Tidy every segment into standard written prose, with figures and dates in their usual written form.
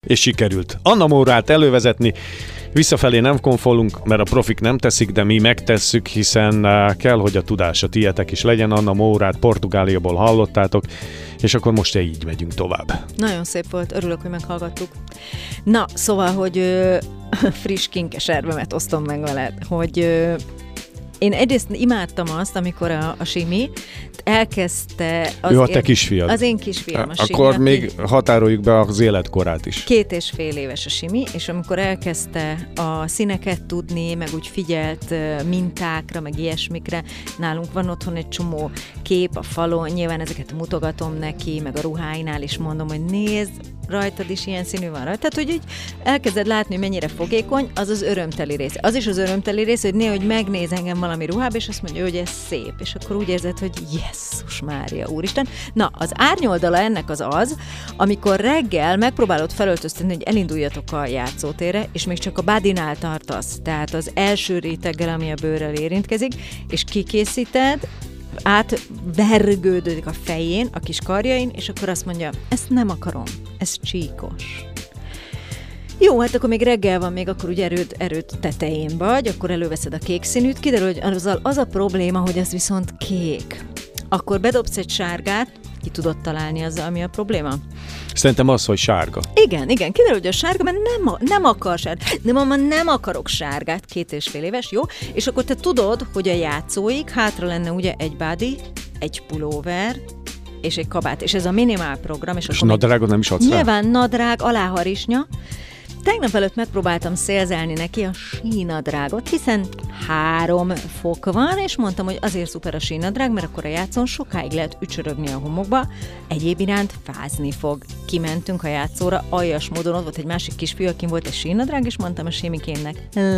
és sikerült Anna Maurát elővezetni. Visszafelé nem konfolunk, mert a profik nem teszik, de mi megtesszük, hiszen kell, hogy a tudás a tietek is legyen. Anna Maurát Portugáliából hallottátok, és akkor most így megyünk tovább. Nagyon szép volt, örülök, hogy meghallgattuk. Na, szóval, hogy friss kinkeservemet osztom meg veled, hogy én egyrészt imádtam azt, amikor a Simi elkezdte... Ő a te kisfiad. Az én kisfiam, a Simi. Akkor még határoljuk be az életkorát is. 2,5 éves a Simi, és amikor elkezdte a színeket tudni, meg úgy figyelt mintákra, meg ilyesmikre, nálunk van otthon egy csomó kép a falon, nyilván ezeket mutogatom neki, meg a ruháinál is mondom, hogy nézd, rajtad is ilyen színű van rajta. Tehát, hogy elkezded látni, hogy mennyire fogékony, az az örömteli rész. Az is az örömteli rész, hogy néha, hogy megnéz engem valami ruhába, és azt mondja, hogy ez szép. És akkor úgy érzed, hogy Jesszus Mária, Úristen. Na, az árnyoldala ennek az, amikor reggel megpróbálod felöltöztetni, hogy elinduljatok a játszótérre, és még csak a bádinál tartasz. Tehát az első réteggel, ami a bőrrel érintkezik, és kikészíted, átvergődődik a fején, a kis karjain, és akkor azt mondja, ezt nem akarom, ez csíkos. Jó, hát akkor még reggel van, még akkor ugye erőd tetején vagy, akkor előveszed a kék színűt, kiderül, hogy az a probléma, hogy ez viszont kék. Akkor bedobsz egy sárgát, ki tudod találni azzal, ami a probléma? Szerintem az, hogy sárga. Igen, kiderül, hogy a sárga, mert nem akar sárgát. De mama, nem akarok sárgát, 2,5 éves, jó? És akkor te tudod, hogy a játszóig hátra lenne ugye egy body, egy pulóver, és egy kabát, és ez a minimál program. És nadrágot nem is adsz rá? Nyilván nadrág, aláharisnya. Tegnap előtt megpróbáltam szélzelni neki a sínadrágot, hiszen 3 fok van, és mondtam, hogy azért szuper a sínadrág, mert akkor a játszón sokáig lehet ücsörögni a homokba, egyéb iránt fázni fog. Kimentünk a játszóra, aljas módon ott volt egy másik kisfiú, akin volt egy sínadrág, és mondtam a Simikénnek,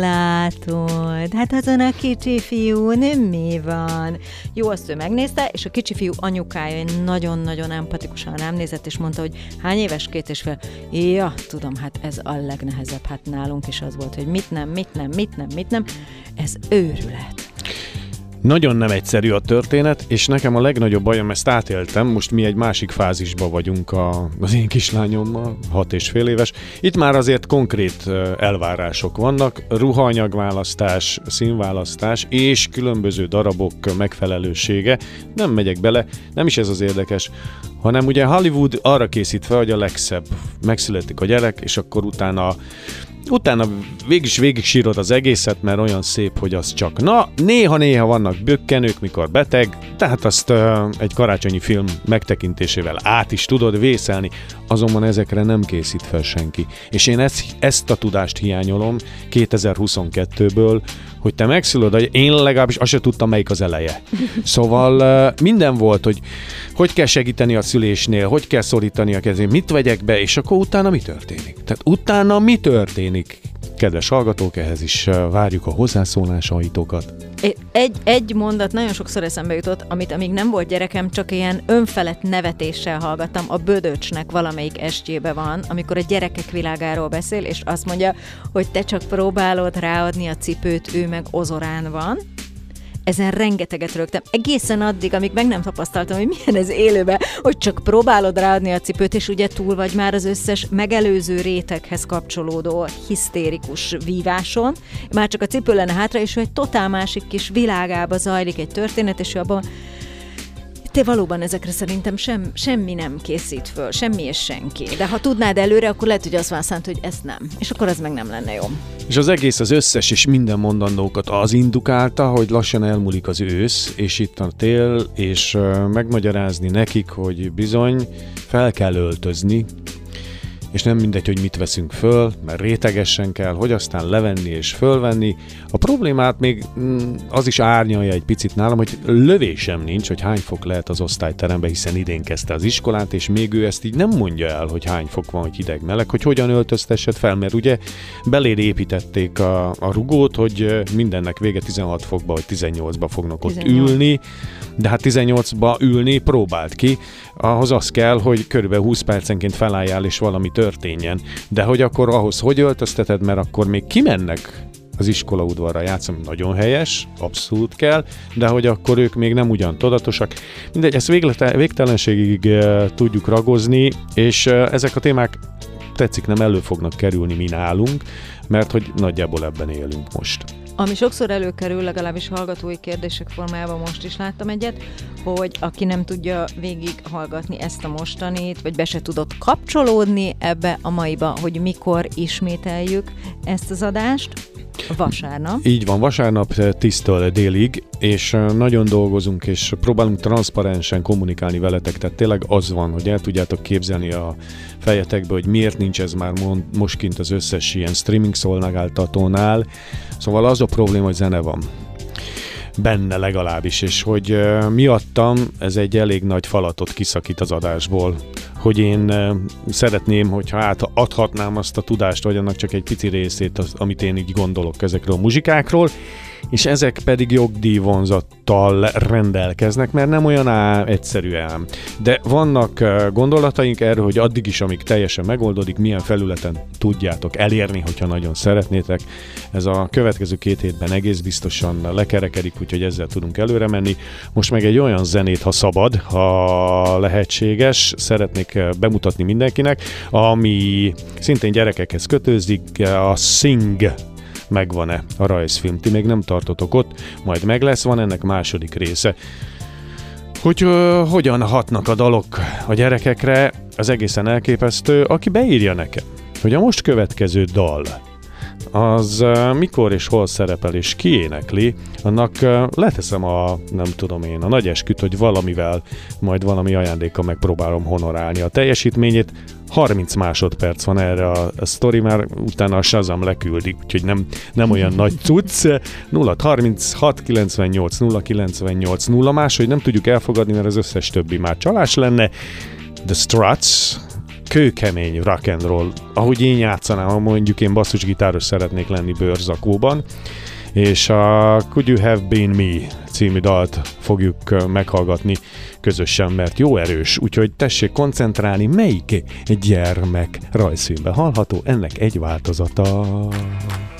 látod, hát azon a kicsi fiún mi van? Jó, azt ő megnézte, és a kicsi fiú anyukája nagyon-nagyon empatikusan rám nézett, és mondta, hogy hány éves, 2,5? Ja, tudom, hát ez a legnehezebb, hát nálunk is az volt, hogy mit nem, ez őrület. Nagyon nem egyszerű a történet, és nekem a legnagyobb bajom, ezt átéltem, most mi egy másik fázisban vagyunk az én kislányommal, 6,5 éves. Itt már azért konkrét elvárások vannak, ruhaanyagválasztás, színválasztás és különböző darabok megfelelősége. Nem megyek bele, nem is ez az érdekes, hanem ugye Hollywood arra készít fel, hogy a legszebb, megszületik a gyerek, és akkor utána végig sírod az egészet, mert olyan szép, hogy az csak. Na, néha vannak bökkenők, mikor beteg, tehát azt egy karácsonyi film megtekintésével át is tudod vészelni, azonban ezekre nem készít fel senki. És én ezt a tudást hiányolom 2022-ből, hogy te megszülöd, én legalábbis azt sem tudtam, melyik az eleje. Szóval minden volt, hogy kell segíteni a szülésnél, hogy kell szorítani a kezén, mit vegyek be, és akkor utána mi történik? Tehát utána mi történik? Kedves hallgatók, ehhez is várjuk a hozzászólásaitokat. Egy mondat nagyon sokszor eszembe jutott, amit amíg nem volt gyerekem, csak ilyen önfelett nevetéssel hallgattam, a Bödöcsnek valamelyik estjébe van, amikor a gyerekek világáról beszél, és azt mondja, hogy te csak próbálod ráadni a cipőt, ő meg ozorán van. Ezen rengeteget rögtem. Egészen addig, amíg meg nem tapasztaltam, hogy milyen ez élőben, hogy csak próbálod ráadni a cipőt, és ugye túl vagy már az összes megelőző réteghez kapcsolódó hisztérikus víváson. Már csak a cipő lenne hátra, és ő egy totál másik kis világába zajlik egy történet, és ő abban te valóban ezekre szerintem semmi nem készít föl, semmi és senki. De ha tudnád előre, akkor lehet, hogy azt vászánt, hogy ezt nem. És akkor az meg nem lenne jó. És az egész, az összes és minden mondandókat az indukálta, hogy lassan elmúlik az ősz, és itt a tél, és megmagyarázni nekik, hogy bizony fel kell öltözni, és nem mindegy, hogy mit veszünk föl, mert rétegesen kell, hogy aztán levenni és fölvenni. A problémát még az is árnyalja egy picit nálam, hogy lövésem nincs, hogy hány fok lehet az osztályteremben, hiszen idén kezdte az iskolát, és még ő ezt így nem mondja el, hogy hány fok van, hogy hideg-meleg, hogy hogyan öltöztessed fel, mert ugye beléd építették a rugót, hogy mindennek vége 16 fokba, vagy 18-ba fognak ott 18. ülni, de hát 18-ba ülni próbált ki, ahhoz az kell, hogy körülbelül 20 percenként felálljál, és valami történjen. De hogy akkor ahhoz hogy öltözteted, mert akkor még kimennek az iskolaudvarra játszani, nagyon helyes, abszolút kell, de hogy akkor ők még nem ugyan tudatosak. Mindegy, ezt végtelenségig tudjuk ragozni, és ezek a témák tetszik, nem elő fognak kerülni mi nálunk, mert hogy nagyjából ebben élünk most. Ami sokszor előkerül, legalábbis hallgatói kérdések formájában most is láttam egyet, hogy aki nem tudja végig hallgatni ezt a mostanit, vagy be se tudott kapcsolódni ebbe a maiba, hogy mikor ismételjük ezt az adást, vasárnap. Így van, vasárnap 10-től délig, és nagyon dolgozunk, és próbálunk transzparensen kommunikálni veletek, tehát tényleg az van, hogy el tudjátok képzelni a fejetekbe, hogy miért nincs ez már most kint az összes ilyen streaming szolgáltatónál. Szóval az a probléma, hogy zene van benne legalábbis, és hogy miattam ez egy elég nagy falatot kiszakít az adásból, hogy én szeretném, hogyha átadhatnám azt a tudást, vagy annak csak egy pici részét, amit én így gondolok ezekről a muzsikákról, és ezek pedig jogdíjvonzattal rendelkeznek, mert nem olyan egyszerűen. De vannak gondolataink erről, hogy addig is, amíg teljesen megoldódik, milyen felületen tudjátok elérni, hogyha nagyon szeretnétek. Ez a következő 2 hétben egész biztosan lekerekedik, úgyhogy ezzel tudunk előre menni. Most meg egy olyan zenét, ha szabad, ha lehetséges, szeretnék bemutatni mindenkinek, ami szintén gyerekekhez kötőzik, a Sing. Megvan-e a rajzfilm? Ti még nem tartotok ott, majd meg lesz, van ennek második része. Hogy hogyan hatnak a dalok a gyerekekre, az egészen elképesztő. Aki beírja nekem, hogy a most következő dal az mikor és hol szerepel és ki énekli, annak leteszem a nagy esküt, hogy valamivel, majd valami ajándékkal megpróbálom honorálni a teljesítményét. 30 másodperc van erre a sztori, már utána a Shazam leküldik, úgyhogy nem olyan nagy cucc. 0-36 98 098 0, máshogy nem tudjuk elfogadni, mert az összes többi már csalás lenne. The Struts, kőkemény rock and roll, ahogy én játszanám, ha mondjuk én basszusgitáros szeretnék lenni bőrzakóban, és a Could You Have Been Me című dalt fogjuk meghallgatni közösen, mert jó erős, úgyhogy tessék koncentrálni, melyik gyermek rajzfilmben hallható, ennek egy változata.